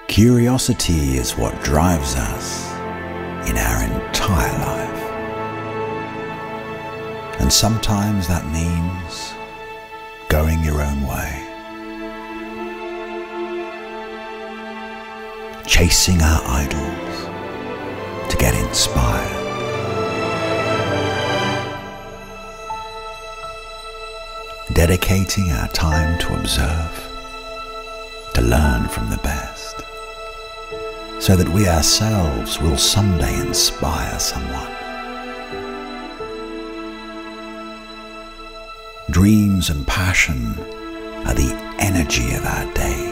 Curiosity is what drives us in our entire life. And sometimes that means going your own way. Chasing our idols to get inspired. Dedicating our time to observe, to learn from the best, so that we ourselves will someday inspire someone. Dreams and passion are the energy of our day.